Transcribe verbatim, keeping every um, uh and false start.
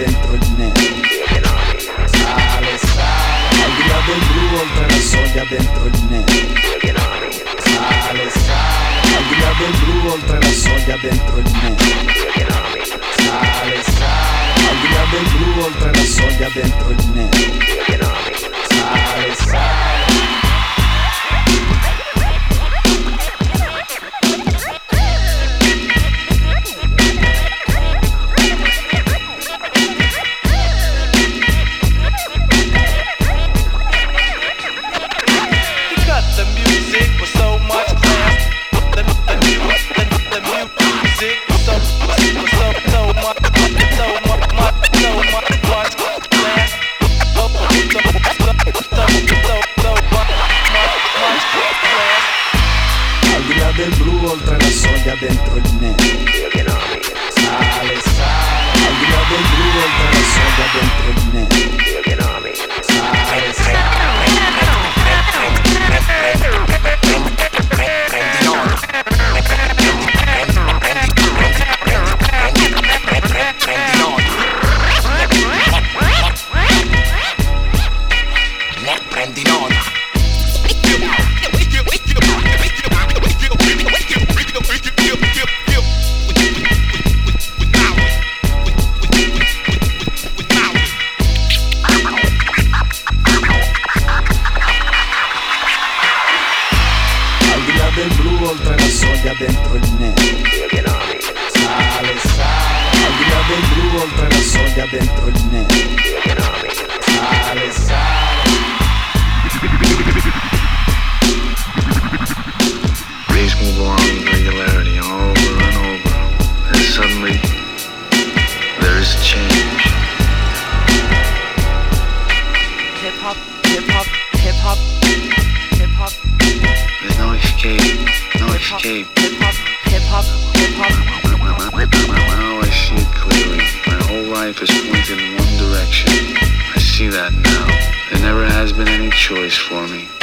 dentro il nero. Sale, sale, al di là del blu oltre la soglia dentro il nero. Sale, sale, al di là del blu oltre la soglia dentro il nero. Sale, sale, al di là del blu oltre la soglia dentro il nero. Sale, sale. Del blu oltre la soglia dentro il nero. Sale, sale, al di là del blu oltre la soglia dentro il nero. Sale, sale. Prendi nota. Prendi nota. Prendi nota. Del blu oltre la soglia dentro il nero. Sale, sale, al di là del blu oltre la soglia dentro il nero. Sale, sale. Rays move along with regularity over and over, and suddenly there is a change. Hip hop, hip hop, hip hop, hip hop. There's no escape, no escape. Hip hop, hip hop, hip hop. Now I see it clearly. My whole life is pointed in one direction. I see that now. There never has been any choice for me.